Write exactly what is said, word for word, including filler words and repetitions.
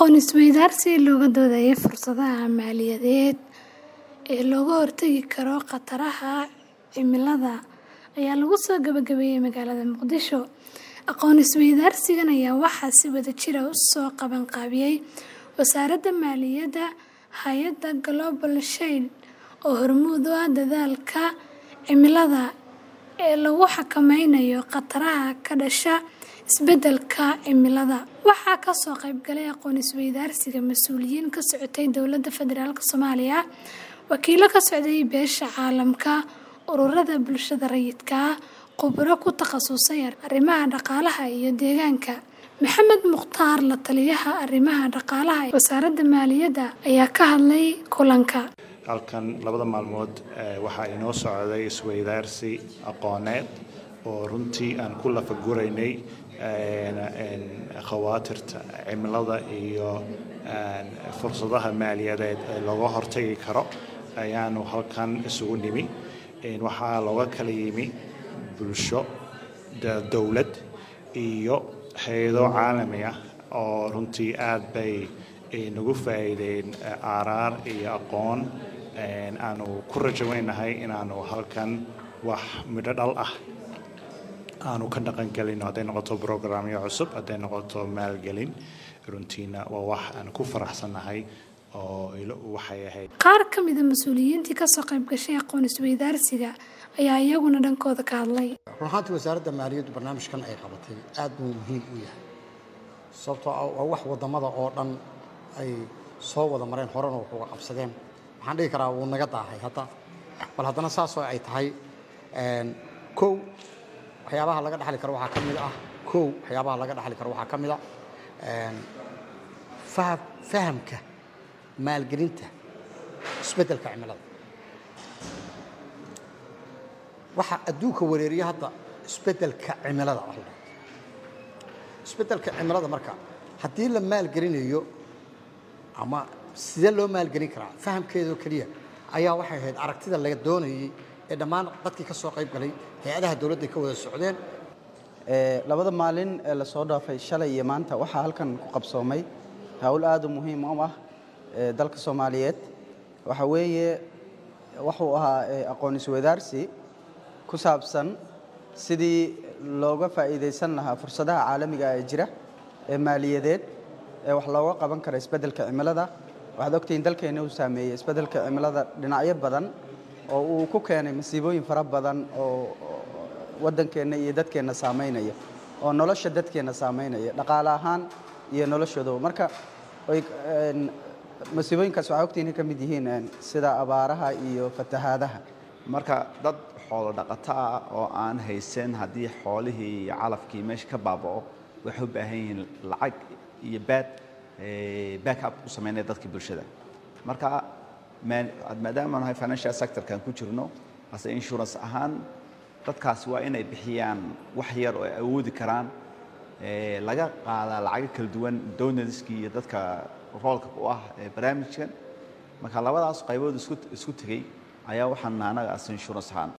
Aqoon isweydaarsi looga doodayo fursadaha maaliyadeed ee looga hortagi karo khataraha cimilada ayaa lagu soo gabagabeeyay magaalada Muqdisho. Aqoon isweydaarsigan ayaa waxaa si wadajir ah u soo qaban qaabiyay Wasaaradda Maaliyadda, Hay'adda Global Shale oo hormuud u ah dadaalka cimilada ee lagu xakameynayo khataraha ka dhasha isbeddelka cimilada. Waxaa ka soo qayb galay aqoon isweydaarsiga mas'uuliyiin ka socotay Dowladda Federaalka Soomaaliya, wakiillo ka socday beesha caalamka, ururada bulshada rayidka ah, khubaro ku takhasusay arrimaha dhaqaalaha iyo deegaanka. Maxamed Mukhtaar, la taliyaha arrimaha dhaqaalaha ee Wasaaradda Maaliyadda, ayaa ka hadlay kulanka. halkan labada maalmood waxaa inoo socday isweydaarsi aqooneed oo runtii aan ku lafaguraynay khawaatirta cimilada iyo fursadaha maaliyadeed ee looga hortagi karo ayaanu halkan isugu nimi. waxaa looga kala yimi bulsho, dowlad iyo hay'ado caalami ah oo runtii aad bay nagu faa'iideen aaraar iyo aqoon aanu ku rajaynahay inaanu halkan wax midho dhal ah aanu ka dhaqan galino, hadday noqoto programyo cusub, hadday noqoto maalgelin. runtiina waa wax aan ku faraxsanahay oo waxay ahayd. Qaar ka mid ah mas'uuliyiintii ka soo qayb gashay aqoon isweydaarsiga ayaa iyaguna dhankooda ka hadlay. ruuxaantii wasaaradda maaliyaddu barnaamijkan ay qabatay aad buu muhiim u yahay, sababtoo ah wax wadamada oo dhan ay soo wada mareen horena wax uga qabsadeen. waxaan dhihi karaa wuu naga daahay hadda, bal haddana saasoo ay tahay kow waxyaabaha laga dhaxli karo waxaa ka mid ah kow waxyaabaha laga dhaxli karo waxaa ka mid ah fahamka maalgelinta isbeddelka cimilada. waxa adduunka wareeriya hadda isbeddelka cimilada ah. isbeddelka cimilada marka haddii la maalgelinayo ama sidee loo maalgelin karaa, fahamkeedu kaliya ayaa waxay ahayd aragtida laga doonayay ee dhammaan dadkii ka soo qayb galay hay'adaha dawladda ka wada socdeen. labada maalin ee la soo dhaafay shalay iyo maanta waxaa halkan ku qabsoomay hawl aad u muhiim u ah dalka Soomaaliyeed. waxa weeye wuxuu ahaa aqoon isweydaarsi ku saabsan sidii looga faa'iideysan lahaa fursadaha caalamiga ah ee jira ee maaliyadeed ee wax looga qaban karo isbeddelka cimilada. waxaad ogtiin dalkeena uu saameeyay isbeddelka cimilada dhinacyo badan oo uu ku keenay masiibooyin fara badan oo waddankeena iyo dadkeena saameynaya, oo nolosha dadkeena saameynaya dhaqaale ahaan iyo noloshooda. marka ay masiibooyinkaas waxaa ogtiin ka mid yihiin sida abaaraha iyo fatahaadaha. marka dad xoolo dhaqato ah oo aan haysan haddii xoolihii iyo calafkii meesha ka baaba'o waxay u baahan yihiin lacag iyo baad backup u sameynaya dadka bulshada. marka maadaama nahay financial sector-kan ku jirno hase insurance ahaan dadkaas waa inay bixiyaan wax yar oo ay awoodi karaan, laga qaadaa lacago kala duwan donorskii iyo dadka roolka u ah barnaamijkan. marka labadaas qaybood isku isku tagay ayaa waxaan anaga as insurance ahaan